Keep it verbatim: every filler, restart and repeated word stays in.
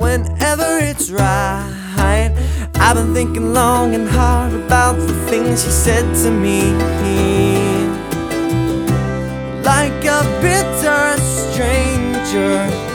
whenever it's right. I've been thinking long and hard about the things you said to me, like a bitter stranger.